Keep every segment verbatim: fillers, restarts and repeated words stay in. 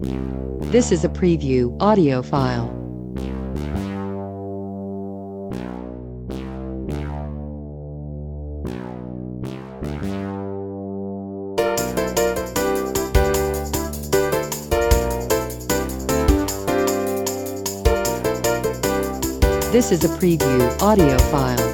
This is a preview audio file. This is a preview audio file.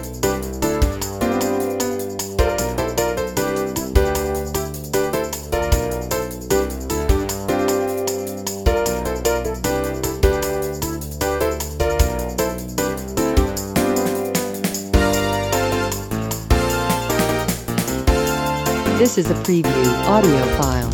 This is a preview audio file.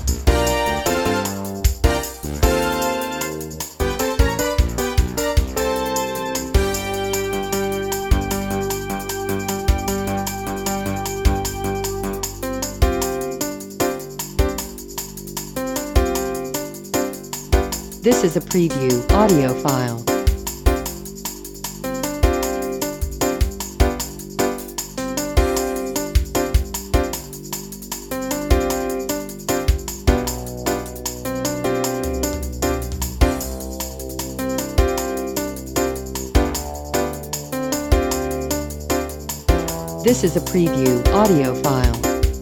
This is a preview audio file. This is a preview audio file.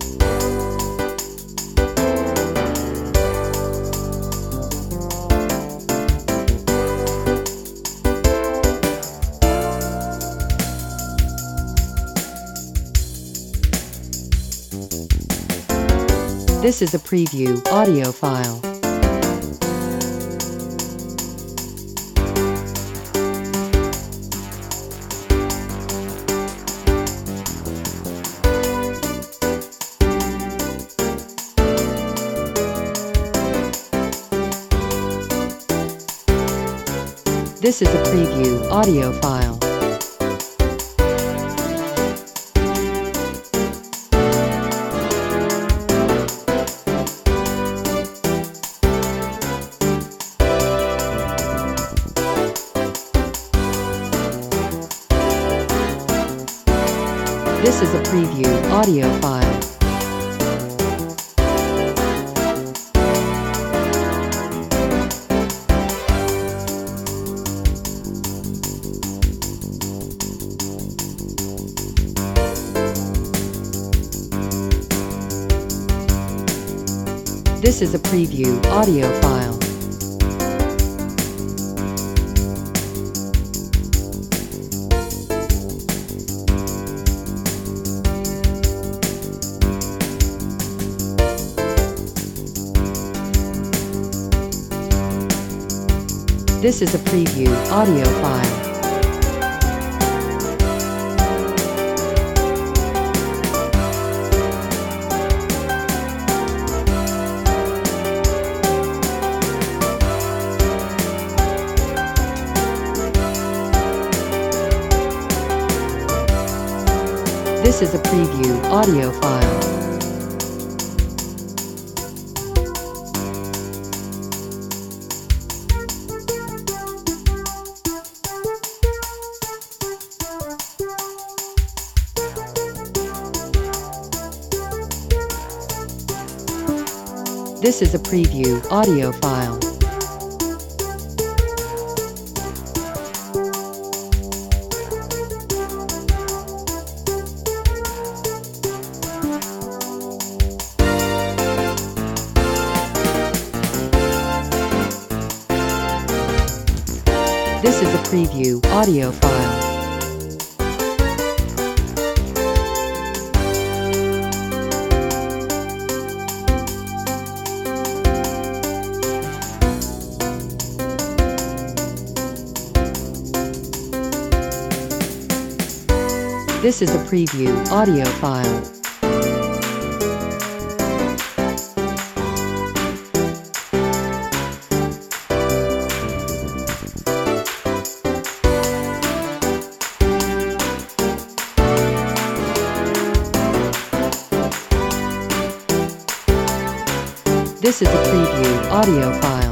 This is a preview audio file. This is a preview audio file. This is a preview audio file. This is a preview audio file. This is a preview audio file. This is a preview audio file. This is a preview audio file. This is a preview audio file. This is a preview audio file. This is a preview audio file.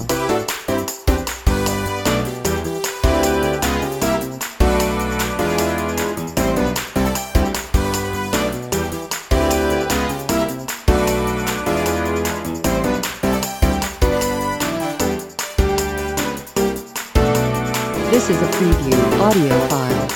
This is a preview audio file.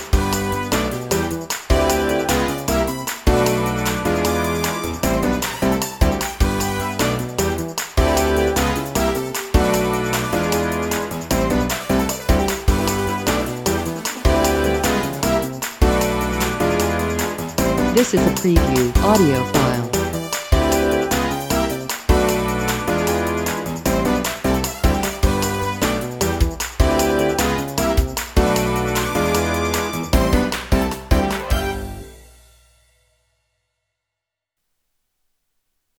This is a preview audio file.